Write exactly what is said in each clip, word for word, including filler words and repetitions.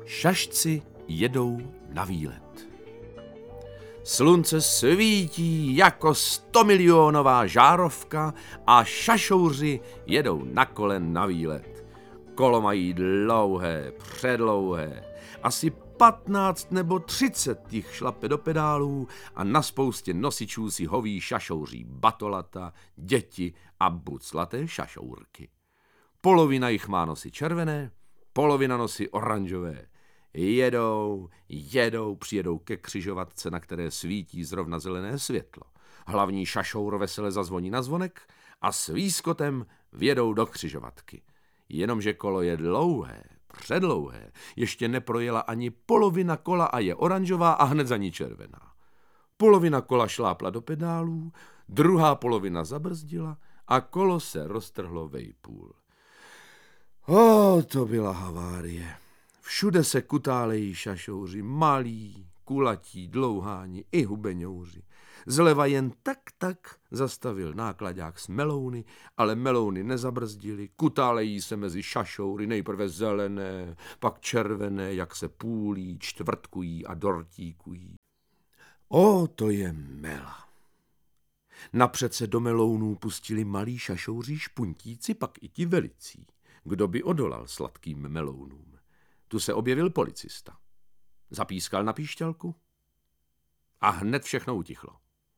Šašci jedou na výlet. Slunce svítí jako stomilionová žárovka a šašouři jedou na kole na výlet. Kolo mají dlouhé, předlouhé, asi patnáct nebo třicet jich šlape do pedálů a na spoustě nosičů si hoví šašouří batolata, děti a buclaté šašourky. Polovina jich má nosy červené, polovina nosy oranžové. Jedou, jedou, přijedou ke křižovatce, na které svítí zrovna zelené světlo. Hlavní šašour vesele zazvoní na zvonek a s výskotem vjedou do křižovatky. Jenomže kolo je dlouhé, předlouhé, ještě neprojela ani polovina kola a je oranžová a hned za ní červená. Polovina kola šlápla do pedálů, druhá polovina zabrzdila a kolo se roztrhlo vejpůl. O, to byla havárie. Všude se kutálejí šašouři, malí, kulatí, dlouháni i hubeňouři. Zleva jen tak tak zastavil náklaďák s melouny, ale melouny nezabrzdili, kutálejí se mezi šašoury, nejprve zelené, pak červené, jak se půlí, čtvrtkují a dortíkují. O, to je mela. Napřed se do melounů pustili malí šašouři špuntíci, pak i ti velicí. Kdo by odolal sladkým melounům? Tu se objevil policista. Zapískal na píšťalku a hned všechno utichlo.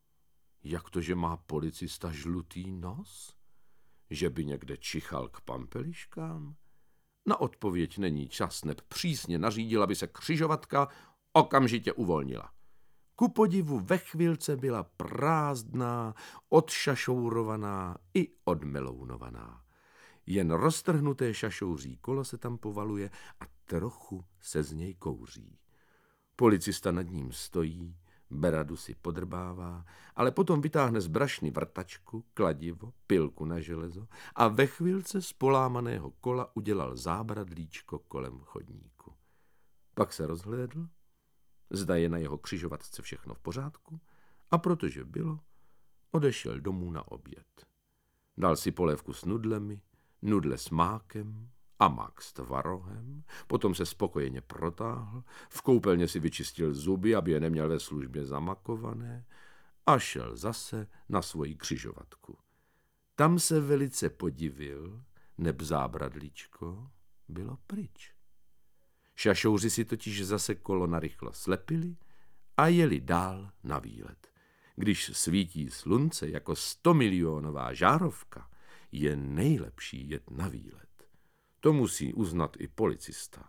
Jak to, že má policista žlutý nos? Že by někde čichal k pampeliškám? Na odpověď není čas, neb přísně nařídil, aby se křižovatka okamžitě uvolnila. Ku podivu ve chvilce byla prázdná, odšašourovaná i odmelounovaná. Jen roztrhnuté šašouří kolo se tam povaluje a trochu se z něj kouří. Policista nad ním stojí, beradu si podrbává, ale potom vytáhne z brašny vrtačku, kladivo, pilku na železo a ve chvilce z polámaného kola udělal zábradlíčko kolem chodníku. Pak se rozhlédl, zda je na jeho křižovatce všechno v pořádku, a protože bylo, odešel domů na oběd. Dal si polévku s nudlemi, nudle s mákem a mák s tvarohem, potom se spokojeně protáhl, v koupelně si vyčistil zuby, aby je neměl ve službě zamakované, a šel zase na svoji křižovatku. Tam se velice podivil, neb zábradlíčko bylo pryč. Šašouři si totiž zase kolo narychlo slepili a jeli dál na výlet. Když svítí slunce jako stomilionová žárovka, je nejlepší jet na výlet. To musí uznat i policista.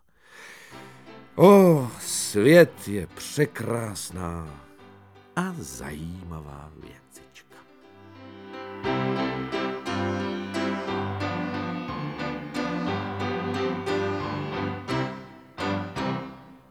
O, svět je překrásná a zajímavá věc.